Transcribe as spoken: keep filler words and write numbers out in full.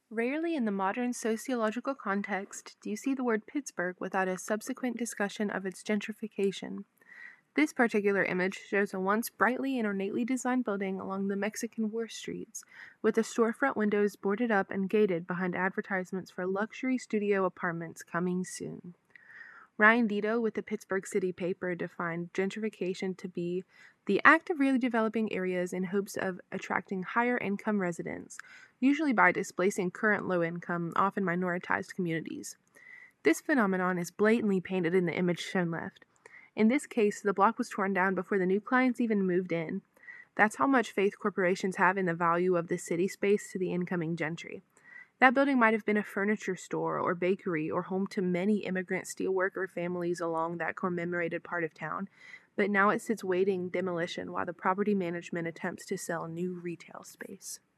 Rarely in the modern sociological context do you see the word Pittsburgh without a subsequent discussion of its gentrification. This particular image shows a once brightly and ornately designed building along the Mexican War streets, with the storefront windows boarded up and gated behind advertisements for luxury studio apartments coming soon. Ryan Dito with the Pittsburgh City paper defined gentrification to be the act of redeveloping areas in hopes of attracting higher income residents, usually by displacing current low income, often minoritized communities. This phenomenon is blatantly painted in the image shown left. In this case, the block was torn down before the new clients even moved in. That's how much faith corporations have in the value of the city space to the incoming gentry. That building might have been a furniture store or bakery or home to many immigrant steelworker families along that commemorated part of town, but now it sits waiting demolition while the property management attempts to sell new retail space.